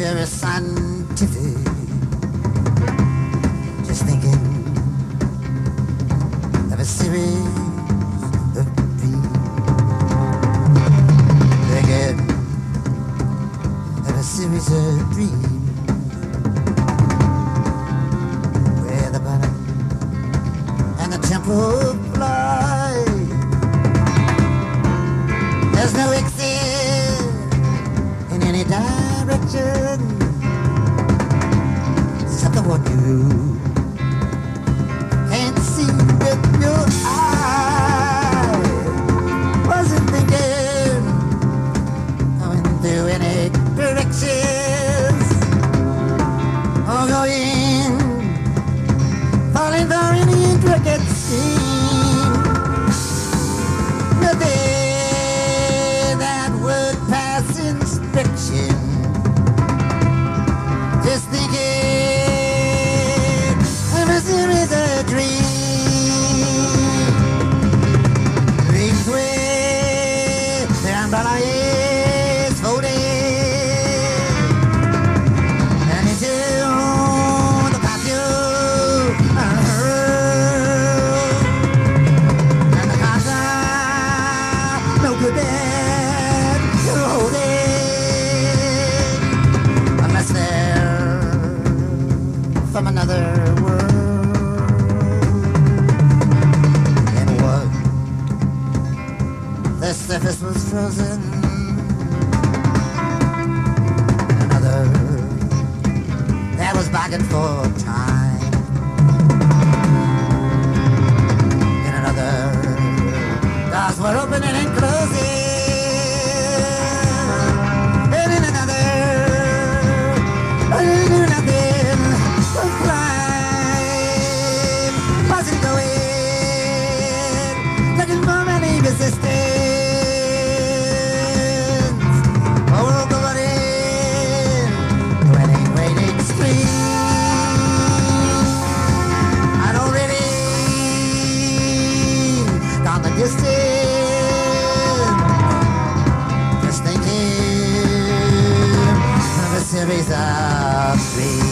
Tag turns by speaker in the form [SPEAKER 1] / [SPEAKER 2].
[SPEAKER 1] very scientific. Just thinking of a series of dreams. Thinking of a series of dreams where the bottom and the temple fly. There's no exit in any direction except the one you can't see with your eye. Wasn't thinking going through any directions or going falling for any intricate scene. Nothing that would pass inspection. Just thinking of a series of dreams. Dreams where the umbrella is folded and into the patio and the cards are no good that you're holding unless they're from another world. And what? The surface was frozen. Another that was bargained for time. In another, doors were opening and closing. And in another, I knew nothing but climb. Wasn't going, looking for any resistance. Oh, going to any great extreme. I'd already gone the distance. Just thinking of a series of dreams.